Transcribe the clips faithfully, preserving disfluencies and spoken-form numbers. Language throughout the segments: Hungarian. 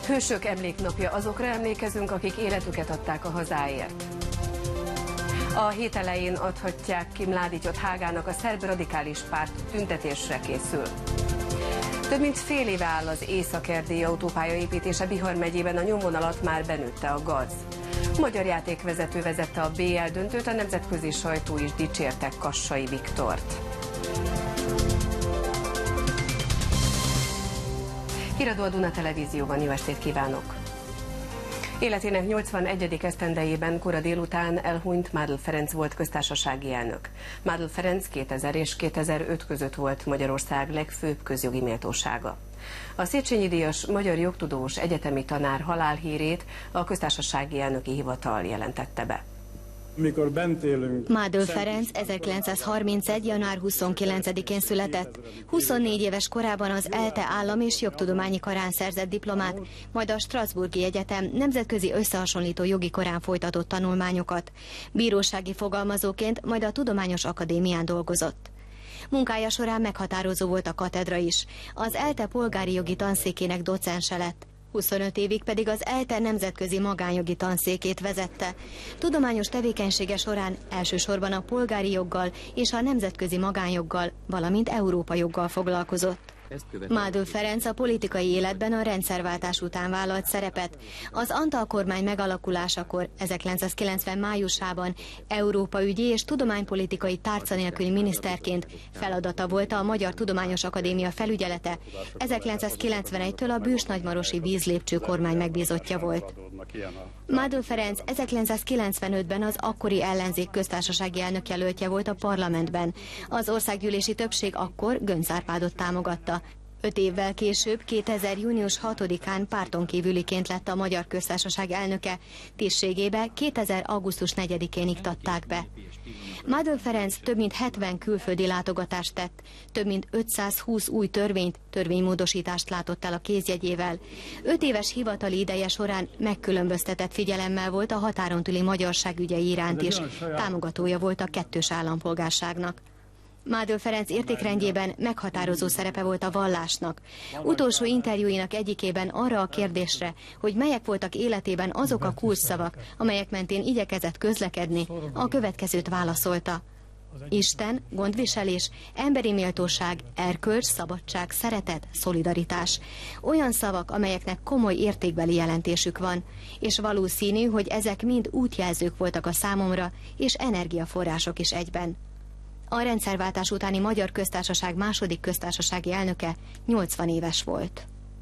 Hősök emléknapja, azokra emlékezünk, akik életüket adták a hazáért. A hét elején adhatják ki Mladićot Hágának, a szerb radikális párt tüntetésre készül. Több mint fél éve áll az észak-erdélyi autópálya építése, Bihar megyében a nyomvonalat már benőtte a gaz. A magyar játékvezető vezette a bé el döntőt, a nemzetközi sajtó is dicsérte Kassai Viktort. Híradó a Duna Televízióban, jó estét kívánok! Életének nyolcvanegyedik esztendejében kora délután elhunyt Mádl Ferenc volt köztársasági elnök. Mádl Ferenc kétezer és kétezer-öt között volt Magyarország legfőbb közjogi méltósága. A Széchenyi díjas magyar jogtudós egyetemi tanár halálhírét a köztársasági elnöki hivatal jelentette be. Mikor bent élünk... Mádl Ferenc ezerkilencszázharmincegy. január huszonkilencedikén született. huszonnégy éves korában az ELTE állam- és jogtudományi karán szerzett diplomát, majd a Strasbourgi Egyetem nemzetközi összehasonlító jogi karán folytatott tanulmányokat. Bírósági fogalmazóként, majd a Tudományos Akadémián dolgozott. Munkája során meghatározó volt a katedra is. Az ELTE polgári jogi tanszékének docense lett. huszonöt évig pedig az ELTE nemzetközi magánjogi tanszékét vezette. Tudományos tevékenysége során elsősorban a polgári joggal és a nemzetközi magánjoggal, valamint Európa joggal foglalkozott. Mádl Ferenc a politikai életben a rendszerváltás után vállalt szerepet. Az Antal kormány megalakulásakor ezerkilencszázkilencven májusában Európa ügyi és tudománypolitikai tárca nélküli miniszterként feladata volt a Magyar Tudományos Akadémia felügyelete. ezerkilencszázkilencvenegytől a bős-nagymarosi vízlépcső kormány megbízottja volt. Mádl Ferenc ezerkilencszázkilencvenötben az akkori ellenzék köztársasági elnökjelöltje volt a parlamentben. Az országgyűlési többség akkor Göncz Árpádot támogatta. Öt évvel később, kétezer. június hatodikán párton kívüliként lett a Magyar Köztársaság elnöke, tisztségébe kétezer. augusztus negyedikén iktatták be. Mádl Ferenc több mint hetven külföldi látogatást tett, több mint ötszázhúsz új törvényt, törvénymódosítást látott el a kézjegyével. Öt éves hivatali ideje során megkülönböztetett figyelemmel volt a határon túli magyarság ügyei iránt is, támogatója volt a kettős állampolgárságnak. Mádl Ferenc értékrendjében meghatározó szerepe volt a vallásnak. Utolsó interjúinak egyikében arra a kérdésre, hogy melyek voltak életében azok a kulcsszavak, amelyek mentén igyekezett közlekedni, a következőt válaszolta. Isten, gondviselés, emberi méltóság, erkölcs, szabadság, szeretet, szolidaritás. Olyan szavak, amelyeknek komoly értékbeli jelentésük van, és valószínű, hogy ezek mind útjelzők voltak a számomra, és energiaforrások is egyben. A rendszerváltás utáni Magyar Köztársaság második köztársasági elnöke nyolcvan éves volt.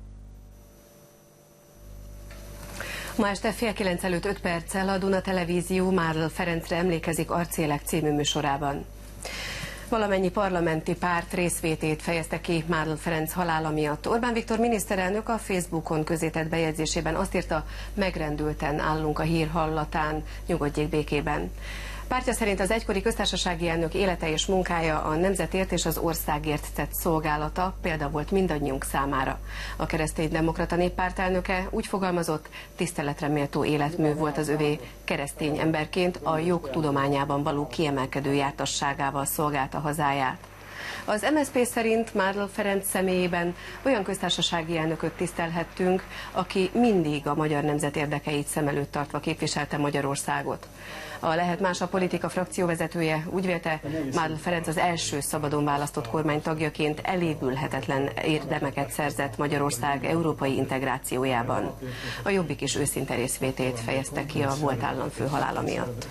Ma este fél kilenc előtt öt perccel a Duna Televízió Mádl Ferencre emlékezik Arcélek című műsorában. Valamennyi parlamenti párt részvétét fejezte ki Mádl Ferenc halála miatt. Orbán Viktor miniszterelnök a Facebookon közétett bejegyzésében azt írta, megrendülten állunk a hír hallatán, nyugodjék békében. Pártja szerint az egykori köztársasági elnök élete és munkája a nemzetért és az országért tett szolgálata példa volt mindannyiunk számára. A Kereszténydemokrata Néppárt elnöke úgy fogalmazott, tiszteletre méltó életmű volt az övé, keresztény emberként a jog tudományában való kiemelkedő jártasságával szolgálta hazáját. Az em es zé pé szerint Mádl Ferenc személyében olyan köztársasági elnököt tisztelhettünk, aki mindig a magyar nemzet érdekeit szem előtt tartva képviselte Magyarországot. A Lehet Más a politika frakcióvezetője úgy vélte, Mádl Ferenc az első szabadon választott kormány tagjaként elévülhetetlen érdemeket szerzett Magyarország európai integrációjában. A Jobbik is őszinte részvétét fejezte ki a volt államfő halála miatt.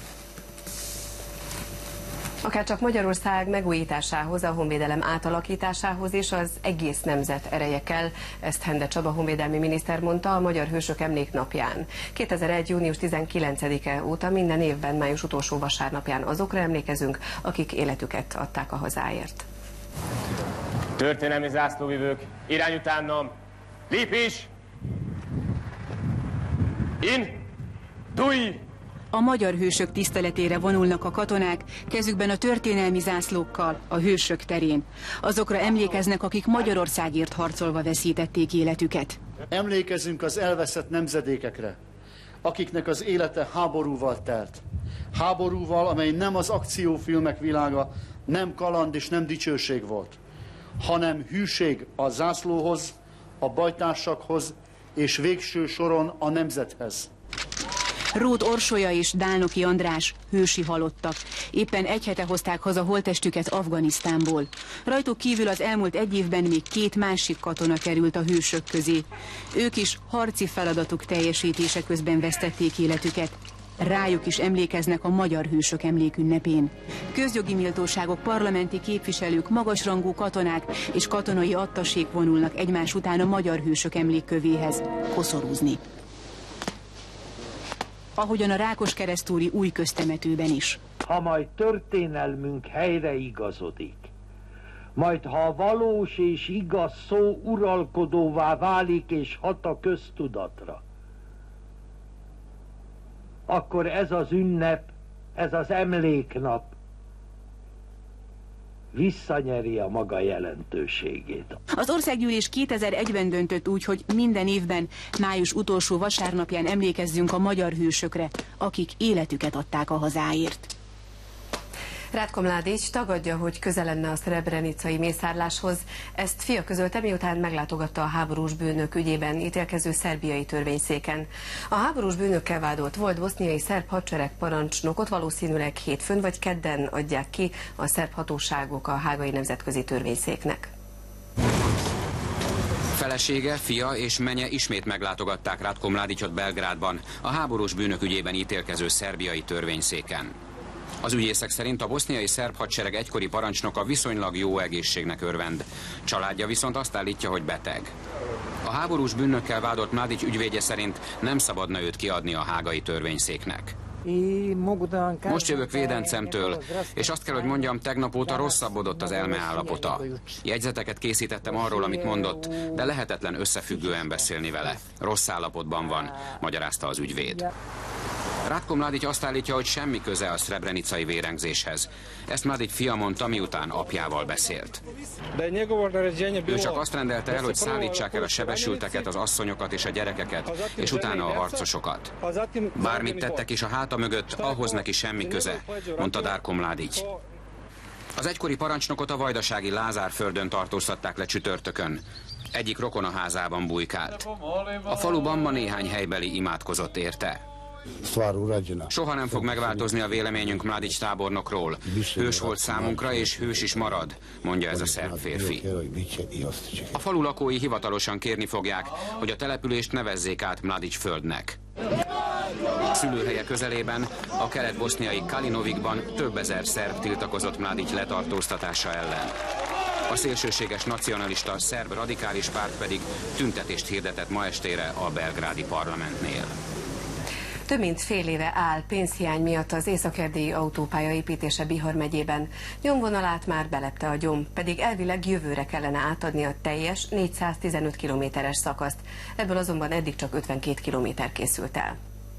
Akárcsak Magyarország megújításához, a honvédelem átalakításához és az egész nemzet ereje kell, ezt Hende Csaba honvédelmi miniszter mondta a Magyar Hősök Emléknapján. kétezer-egy. június tizenkilencedike óta minden évben május utolsó vasárnapján azokra emlékezünk, akik életüket adták a hazáért. Történelmi zászlóvivők, irány utánam, lépés! In, dúj! A magyar hősök tiszteletére vonulnak a katonák, kezükben a történelmi zászlókkal, a hősök terén. Azokra emlékeznek, akik Magyarországért harcolva veszítették életüket. Emlékezünk az elveszett nemzedékekre, akiknek az élete háborúval telt. Háborúval, amely nem az akciófilmek világa, nem kaland és nem dicsőség volt, hanem hűség a zászlóhoz, a bajtársakhoz és végső soron a nemzethez. Róth Orsolya és Dálnoki András hősi halottak. Éppen egy hete hozták haza holttestüket Afganisztánból. Rajtuk kívül az elmúlt egy évben még két másik katona került a hősök közé. Ők is harci feladatuk teljesítése közben vesztették életüket. Rájuk is emlékeznek a Magyar Hősök Emlékünnepén. Közjogi méltóságok, parlamenti képviselők, magasrangú katonák és katonai attasék vonulnak egymás után a Magyar Hősök Emlékkövéhez koszorúzni. Ahogyan a Rákoskeresztúri új köztemetőben is. Ha majd történelmünk helyre igazodik, majd ha a valós és igaz szó uralkodóvá válik és hat a köztudatra, akkor ez az ünnep, ez az emléknap visszanyeri a maga jelentőségét. Az országgyűlés kétezer-egyben döntött úgy, hogy minden évben május utolsó vasárnapján emlékezzünk a magyar hősökre, akik életüket adták a hazáért. Ratko Mladic tagadja, hogy köze lenne a szrebrenicai mészárláshoz. Ezt fia közölte, miután meglátogatta a háborús bűnök ügyében ítélkező szerbiai törvényszéken. A háborús bűnökkel vádolt volt boszniai szerb hadsereg parancsnokot valószínűleg hétfőn vagy kedden adják ki a szerb hatóságok a hágai nemzetközi törvényszéknek. Felesége, fia és menye ismét meglátogatták Ratko Mladicot Belgrádban, a háborús bűnök ügyében ítélkező szerbiai törvényszéken. Az ügyészek szerint a boszniai szerb hadsereg egykori parancsnoka viszonylag jó egészségnek örvend. Családja viszont azt állítja, hogy beteg. A háborús bűnökkel vádolt Mladic ügyvédje szerint nem szabadna őt kiadni a hágai törvényszéknek. Most jövök védencemtől, és azt kell, hogy mondjam, tegnap óta rosszabbodott az elme állapota. Jegyzeteket készítettem arról, amit mondott, de lehetetlen összefüggően beszélni vele. Rossz állapotban van, magyarázta az ügyvéd. Ratko Mladic azt állítja, hogy semmi köze a szrebrenicai vérengzéshez. Ezt Mladic fia mondta, miután apjával beszélt. Ő csak azt rendelte el, hogy szállítsák el a sebesülteket, az asszonyokat és a gyerekeket, és utána a harcosokat. Bármit tettek is a háta mögött, ahhoz neki semmi köze, mondta Ratko Mladic. Az egykori parancsnokot a vajdasági Lázárföldön tartóztatták le csütörtökön. Egyik rokonaházában bujkált. A faluban ma néhány helybeli imádkozott érte. Soha nem fog megváltozni a véleményünk Mladic tábornokról. Hős volt számunkra, és hős is marad, mondja ez a szerb férfi. A falu lakói hivatalosan kérni fogják, hogy a települést nevezzék át Mladic földnek. Szülőhelye közelében, a kelet-boszniai Kalinovikban több ezer szerb tiltakozott Mladic letartóztatása ellen. A szélsőséges nacionalista szerb radikális párt pedig tüntetést hirdetett ma estére a belgrádi parlamentnél. Több mint fél éve áll pénzhiány miatt az észak-erdélyi autópálya építése Bihar megyében. Nyomvonalát már belepte a gyom, pedig elvileg jövőre kellene átadni a teljes négyszáztizenöt kilométeres szakaszt. Ebből azonban eddig csak ötvenkét kilométer készült el.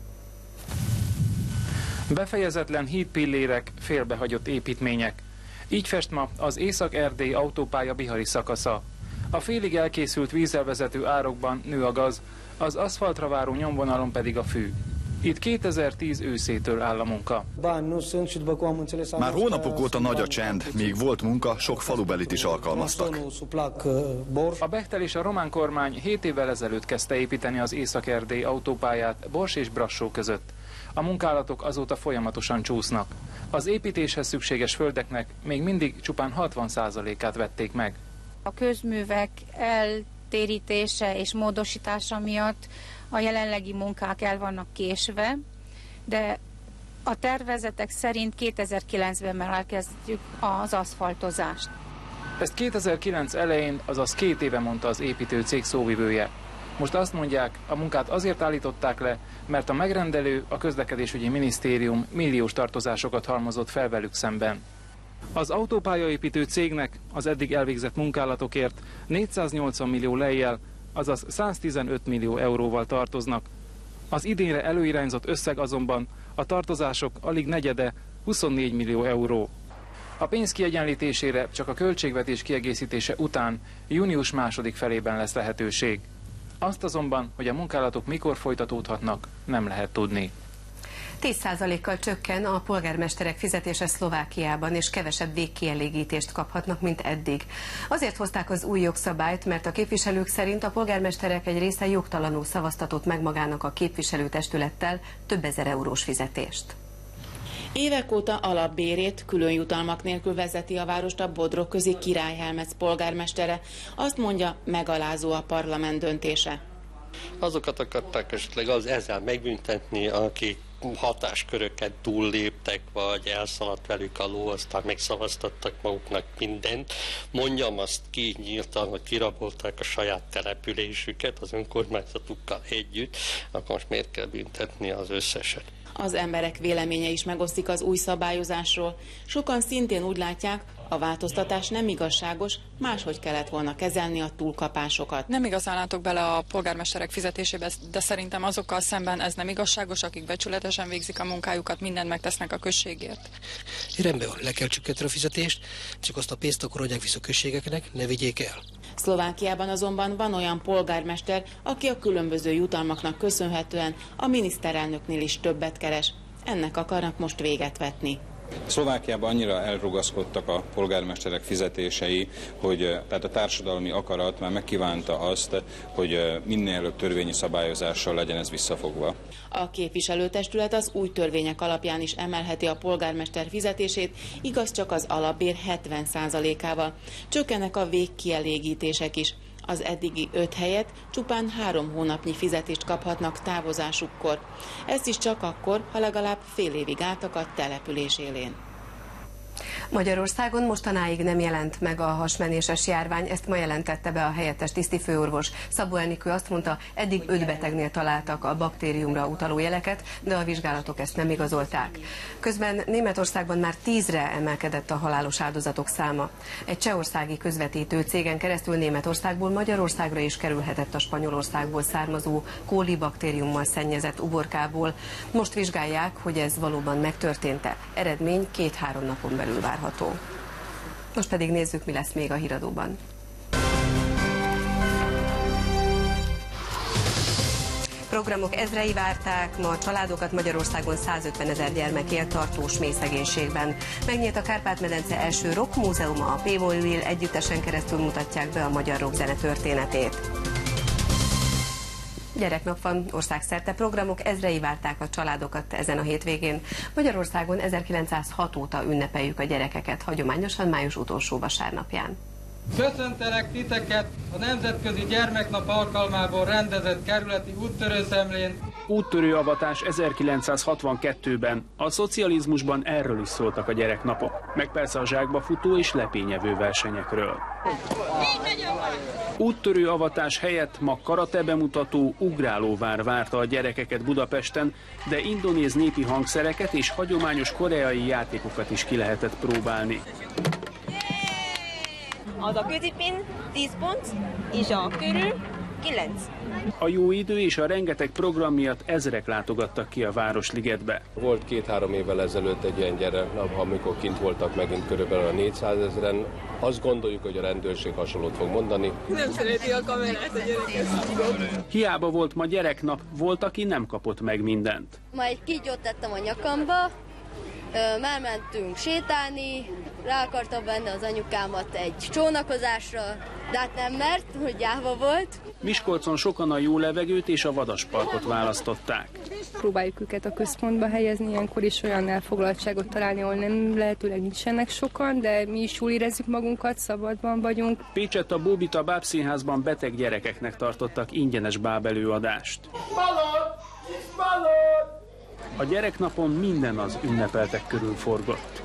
Befejezetlen hídpillérek, félbehagyott építmények. Így fest ma az észak-erdélyi autópálya bihari szakasza. A félig elkészült vízzel vezető árokban nő a gaz, az aszfaltra váró nyomvonalon pedig a fű. Itt kétezer-tíz őszétől áll a munka. Már hónapok óta nagy a csend, míg volt munka, sok falubelit is alkalmaztak. A Bechtel és a román kormány hét évvel ezelőtt kezdte építeni az Észak-Erdély autópályát Bors és Brassó között. A munkálatok azóta folyamatosan csúsznak. Az építéshez szükséges földeknek még mindig csupán hatvan százalékát vették meg. A közművek eltérítése és módosítása miatt a jelenlegi munkák el vannak késve, de a tervezetek szerint kétezer-kilencben már elkezdjük az aszfaltozást. Ezt kétezer-kilenc elején, azaz két éve mondta az építőcég szóvivője. Most azt mondják, a munkát azért állították le, mert a megrendelő, a közlekedésügyi minisztérium milliós tartozásokat halmozott fel velük szemben. Az autópályaépítő cégnek az eddig elvégzett munkálatokért négyszáznyolcvan millió lejjel, azaz száztizenöt millió euróval tartoznak. Az idénre előirányzott összeg azonban a tartozások alig negyede, huszonnégy millió euró. A pénz kiegyenlítésére csak a költségvetés kiegészítése után június második felében lesz lehetőség. Azt azonban, hogy a munkálatok mikor folytatódhatnak, nem lehet tudni. tíz százalékkal csökken a polgármesterek fizetése Szlovákiában, és kevesebb végkielégítést kaphatnak, mint eddig. Azért hozták az új jogszabályt, mert a képviselők szerint a polgármesterek egy része jogtalanul szavaztatott meg magának a képviselőtestülettel több ezer eurós fizetést. Évek óta alapbérét külön jutalmak nélkül vezeti a várost a Bodrogközi Király Helmec polgármestere. Azt mondja, megalázó a parlament döntése. Azokat akarták esetleg az ezzel megbüntetni, akik hatásköröket túlléptek, vagy elszaladt velük a ló, aztán megszavaztattak maguknak mindent. Mondjam azt ki nyíltan, hogy kirabolták a saját településüket az önkormányzatukkal együtt, akkor most miért kell büntetni az összeset? Az emberek véleménye is megosztik az új szabályozásról. Sokan szintén úgy látják, a változtatás nem igazságos, máshogy kellett volna kezelni a túlkapásokat. Nem igazán látok bele a polgármesterek fizetésébe, de szerintem azokkal szemben ez nem igazságos, akik becsületesen végzik a munkájukat, mindent megtesznek a községért. Rendben van, le kell csökkenteni a fizetést, csak azt a pénzt akkor adják vissza a községeknek, ne vigyék el. Szlovákiában azonban van olyan polgármester, aki a különböző jutalmaknak köszönhetően a miniszterelnöknél is többet keres. Ennek akarnak most véget vetni. Szlovákiában annyira elrugaszkodtak a polgármesterek fizetései, hogy tehát a társadalmi akarat már megkívánta azt, hogy minél előbb törvényi szabályozással legyen ez visszafogva. A képviselőtestület az új törvények alapján is emelheti a polgármester fizetését, igaz csak az alapbér hetven százalékával. Csökkennek a végkielégítések is. Az eddigi öt helyett csupán három hónapnyi fizetést kaphatnak távozásukkor. Ez is csak akkor, ha legalább fél évig álltak a település élén. Magyarországon mostanáig nem jelent meg a hasmenéses járvány, ezt ma jelentette be a helyettes tisztifőorvos. Szabó Enikő azt mondta, eddig öt betegnél találtak a baktériumra utaló jeleket, de a vizsgálatok ezt nem igazolták. Közben Németországban már tízre emelkedett a halálos áldozatok száma. Egy csehországi közvetítő cégen keresztül Németországból Magyarországra is kerülhetett a Spanyolországból származó kóli baktériummal szennyezett uborkából. Most vizsgálják, hogy ez valóban megtörtént-e. Eredmény két-három napon belül várható. Most pedig nézzük, mi lesz még a híradóban. Programok ezrei várták, ma a családokat Magyarországon százötven ezer gyermek él tartós mélyszegénységben. Megnyílt a Kárpát-medence első rockmúzeuma, a P-Will együttesen keresztül mutatják be a magyar rockzene történetét. Gyereknap van, országszerte programok ezrei várták a családokat ezen a hétvégén. Magyarországon ezerkilencszázhat óta ünnepeljük a gyerekeket, hagyományosan május utolsó vasárnapján. Köszöntelek titeket a Nemzetközi Gyermeknap alkalmából rendezett kerületi úttörőszemlén. Úttörő avatás ezerkilencszázhatvankettőben. A szocializmusban erről is szóltak a gyereknapok, meg persze a zsákba futó és lepényevő versenyekről. Úttörő avatás helyett ma karate bemutató, ugrálóvár várta a gyerekeket Budapesten, de indonéz népi hangszereket és hagyományos koreai játékokat is ki lehetett próbálni. Az a középén tíz pont, és a körül kilenc. A jó idő és a rengeteg program miatt ezrek látogattak ki a Városligetbe. Volt két-három évvel ezelőtt egy ilyen gyereknap, amikor kint voltak megint körülbelül a négyszázezren. Azt gondoljuk, hogy a rendőrség hasonlót fog mondani. Nem szereti a kamerát a gyerek. Hiába volt ma gyereknap, volt, aki nem kapott meg mindent. Ma egy kígyót tettem a nyakamba, már mentünk sétálni, rá akartam venni az anyukámat egy csónakozásra, de hát nem mert, hogy gyáva volt. Miskolcon sokan a jó levegőt és a vadasparkot választották. Próbáljuk őket a központba helyezni, ilyenkor is olyan elfoglaltságot találni, ahol nem lehetőleg nincsenek sokan, de mi is jól érezzük magunkat, szabadban vagyunk. Pécsett a Bóbita Bábszínházban beteg gyerekeknek tartottak ingyenes bábelőadást. Ballon! Ballon! A gyereknapon minden az ünnepeltek körül forgott.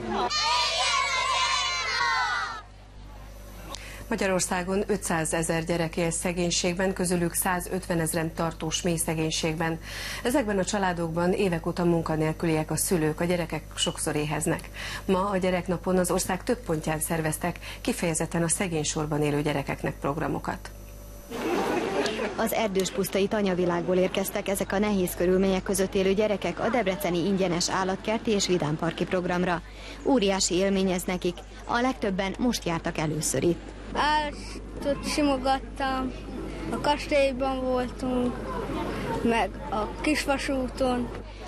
Magyarországon ötszázezer gyerek él szegénységben, közülük százötven ezren tartós mély szegénységben. Ezekben a családokban évek óta munkanélküliek a szülők, a gyerekek sokszor éheznek. Ma a gyereknapon az ország több pontján szerveztek kifejezetten a szegénysorban élő gyerekeknek programokat. Az erdőspusztai tanyavilágból érkeztek ezek a nehéz körülmények között élő gyerekek a debreceni ingyenes állatkerti és vidámparki programra. Óriási élmény ez nekik, a legtöbben most jártak először itt. Állatot simogattam, a kastélyban voltunk, meg a Kisvasúton.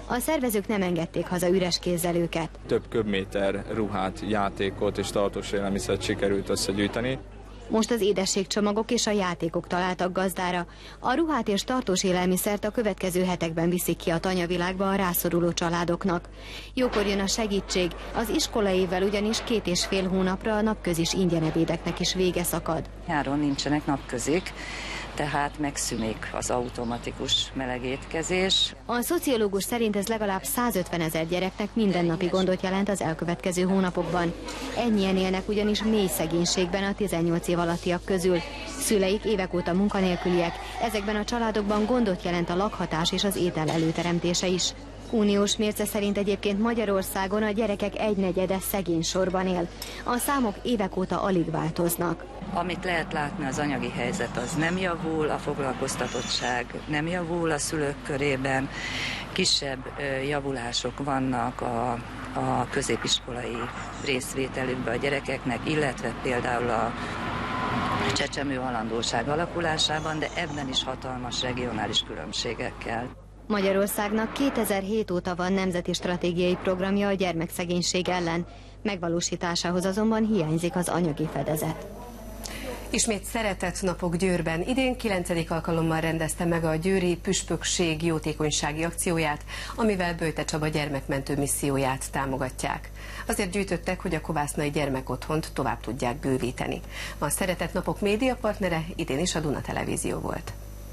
A szervezők nem engedték haza üres kézzel őket. Több köbméter ruhát, játékot és tartós élelmiszert sikerült összegyűjteni. Most az édességcsomagok és a játékok találtak gazdára. A ruhát és tartós élelmiszert a következő hetekben viszik ki a tanyavilágba a rászoruló családoknak. Jókor jön a segítség, az iskolaévvel ugyanis két és fél hónapra a napközis ingyenebédeknek is vége szakad. Nyáron nincsenek napközik, tehát megszűnik az automatikus melegétkezés. A szociológus szerint ez legalább százötven ezer gyereknek mindennapi gondot jelent az elkövetkező hónapokban. Ennyien élnek ugyanis mély szegénységben a tizennyolc év alattiak közül. Szüleik évek óta munkanélküliek, ezekben a családokban gondot jelent a lakhatás és az étel előteremtése is. Uniós mérce szerint egyébként Magyarországon a gyerekek egynegyede szegény sorban él. A számok évek óta alig változnak. Amit lehet látni, az anyagi helyzet az nem javul, a foglalkoztatottság nem javul a szülők körében, kisebb javulások vannak a, a középiskolai részvételükben a gyerekeknek, illetve például a csecsemő halandóság alakulásában, de ebben is hatalmas regionális különbségekkel. Magyarországnak kétezer-hét óta van nemzeti stratégiai programja a gyermekszegénység ellen. Megvalósításához azonban hiányzik az anyagi fedezet. Ismét szeretett napok Győrben. Idén kilencedik alkalommal rendezte meg a győri püspökség jótékonysági akcióját, amivel Böjte Csaba gyermekmentő misszióját támogatják. Azért gyűjtöttek, hogy a kovásznai gyermekotthont tovább tudják bővíteni. A szeretett napok médiapartnere idén is a Duna Televízió volt.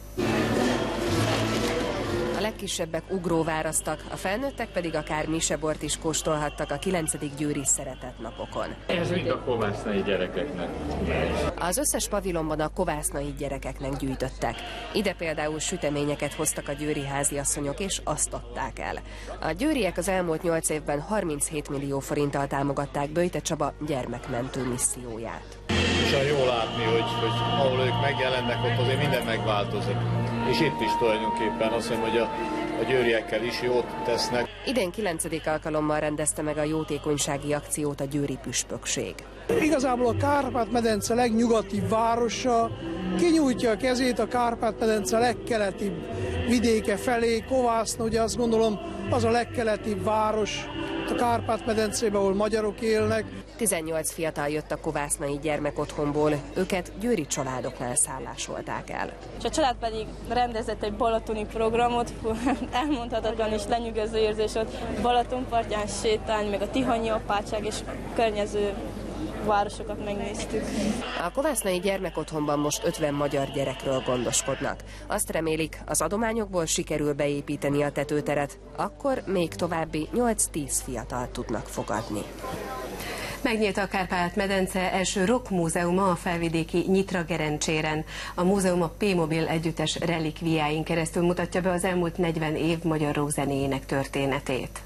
A legkisebbek ugróvárasztak, a felnőttek pedig akár misebort is kóstolhattak a kilencedik győri szeretett napokon. Ez mind a kovásznai gyerekeknek. Az összes pavilonban a kovásznai gyerekeknek gyűjtöttek. Ide például süteményeket hoztak a győri háziasszonyok és azt adták el. A győriek az elmúlt nyolc évben harminchét millió forinttal támogatták Böjte Csaba gyermekmentő misszióját. És jó látni, hogy, hogy ahol ők megjelennek, ott azért minden megváltozik. És itt is tulajdonképpen azt mondom, hogy a, a győriekkel is jót tesznek. Idén kilencedik alkalommal rendezte meg a jótékonysági akciót a győri püspökség. Igazából a Kárpát-medence legnyugatibb városa kinyújtja a kezét a Kárpát-medence legkeletibb vidéke felé. Kovászna, ugye azt gondolom, az a legkeletibb város a Kárpát-medencében, ahol magyarok élnek. tizennyolc fiatal jött a kovásznai gyermekotthonból, őket győri családoknál szállásolták el. És a család pedig rendezett egy balatoni programot, elmondhatatlan és lenyűgöző érzés volt Balatonpartján sétálni, meg a tihanyi apátság és környező városokat megnéztük. A kovásznai gyermekotthonban most ötven magyar gyerekről gondoskodnak. Azt remélik, az adományokból sikerül beépíteni a tetőteret, akkor még további nyolc-tíz fiatal tudnak fogadni. Megnyílt a Kárpát-medence első rockmúzeuma a felvidéki Nyitra-Gerencséren. A múzeum a P-Mobil együttes relikviáin keresztül mutatja be az elmúlt negyven év magyar rockzenéjének történetét.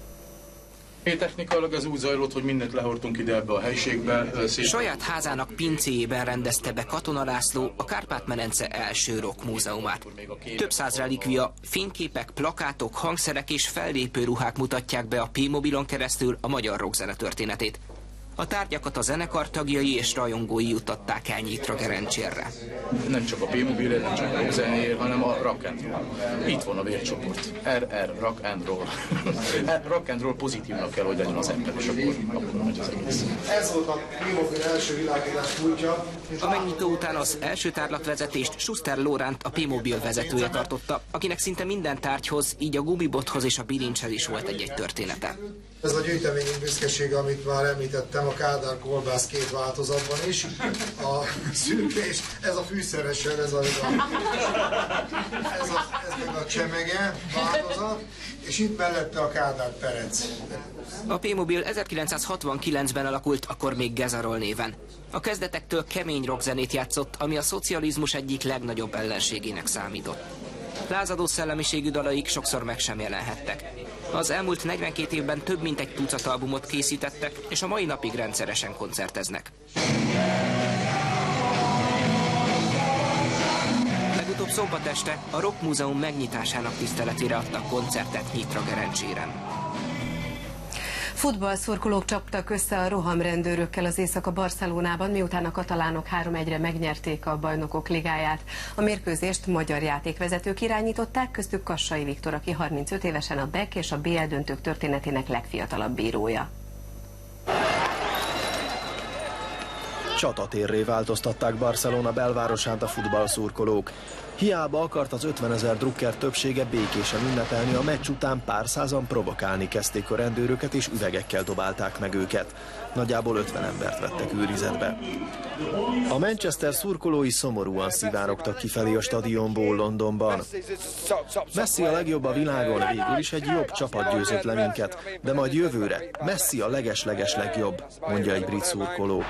Technikailag ez úgy zajlott, hogy mindent lehordtunk ide ebbe a helységbe. Saját házának pincéjében rendezte be Katona László a Kárpát-medence első rockmúzeumát. Több száz relikvia, fényképek, plakátok, hangszerek és fellépő ruhák mutatják be a P-Mobilon keresztül a magyar rockzene történetét. A tárgyakat a zenekar tagjai és rajongói juttatták el Nyitra-Gerencsérre. Nem csak a P-Mobilért, nem csak a rockzenéért, hanem a rock and roll. Itt van a vércsoport. er er, rock and roll. Rock and roll pozitívnak kell, hogy legyen az ember, és akkor, akkor megy az egész. Ez volt a P-Mobil első világítás kulcsa. A megnyitó után az első tárlatvezetést Schuster Lóránt, a P-Mobil vezetője tartotta, akinek szinte minden tárgyhoz, így a gumibothoz és a bilincshez is volt egy-egy története. Ez a gyűjteményünk büszkesége, amit már említettem, a Kádár kolbász két változatban is. A szürke és ez a fűszeresen, ez a, ez a, ez a, ez meg a csemege változat, és itt mellette a Kádár perec. A P-Mobil ezerkilencszázhatvankilencben alakult, akkor még Gezarol néven. A kezdetektől kemény rockzenét játszott, ami a szocializmus egyik legnagyobb ellenségének számított. Lázadó szellemiségű dalaik sokszor meg sem jelenhettek. Az elmúlt negyvenkét évben több mint egy tucat albumot készítettek, és a mai napig rendszeresen koncerteznek. Legutóbb szombat este a Rockmúzeum megnyitásának tiszteletére adtak koncertet Nyitra-Gerencséren. Futballszurkolók csaptak össze a rohamrendőrökkel az éjszaka Barcelonában, miután a katalánok három egyre megnyerték a Bajnokok Ligáját. A mérkőzést magyar játékvezetők irányították, köztük Kassai Viktor, aki harmincöt évesen a bé e ká és a bé el döntők történetének legfiatalabb bírója. Csatatérré változtatták Barcelona belvárosát a futballszurkolók. Hiába akart az ötvenezer drukker többsége békésen ünnepelni, a meccs után pár százan provokálni kezdték a rendőröket, és üvegekkel dobálták meg őket. Nagyjából ötven embert vettek őrizetbe. A Manchester szurkolói szomorúan szivárogtak kifelé a stadionból Londonban. Messi a legjobb a világon, végül is egy jobb csapat győzött le minket, de majd jövőre Messi a leges-leges legjobb, mondja egy brit szurkoló.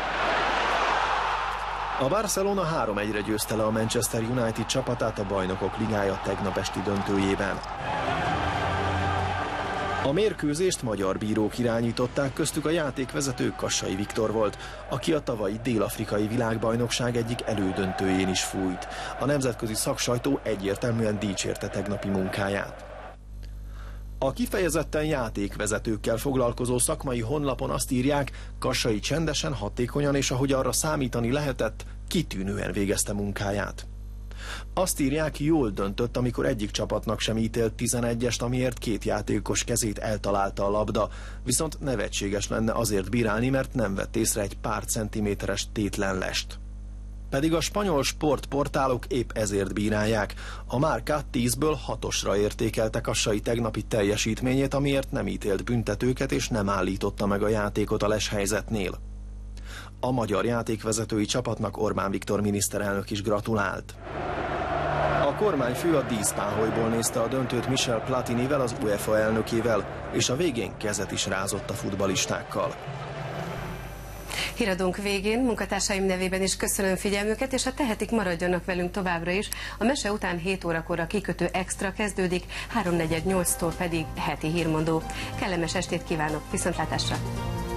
A Barcelona három egyre győzte le a Manchester United csapatát a Bajnokok Ligája tegnap esti döntőjében. A mérkőzést magyar bírók irányították, köztük a játékvezető Kassai Viktor volt, aki a tavalyi dél-afrikai világbajnokság egyik elődöntőjén is fújt. A nemzetközi szaksajtó egyértelműen dicsérte tegnapi munkáját. A kifejezetten játékvezetőkkel foglalkozó szakmai honlapon azt írják, Kassai csendesen, hatékonyan és ahogy arra számítani lehetett, kitűnően végezte munkáját. Azt írják, jól döntött, amikor egyik csapatnak sem ítélt tizenegyest, amiért két játékos kezét eltalálta a labda, viszont nevetséges lenne azért bírálni, mert nem vett észre egy pár centiméteres tétlen lest. Pedig a spanyol sportportálok épp ezért bírálják. A Marca tízből hatosra értékelte Kassai tegnapi teljesítményét, amiért nem ítélt büntetőket és nem állította meg a játékot a leshelyzetnél. A magyar játékvezetői csapatnak Orbán Viktor miniszterelnök is gratulált. A kormányfő a díszpáholyból nézte a döntőt Michel Platinivel, az UEFA elnökével, és a végén kezet is rázott a futballistákkal. Híradónk végén munkatársaim nevében is köszönöm figyelmüket, és ha tehetik, maradjanak velünk továbbra is. A mese után hét órakor a kikötő extra kezdődik, háromnegyed nyolctól pedig heti hírmondó. Kellemes estét kívánok, viszontlátásra!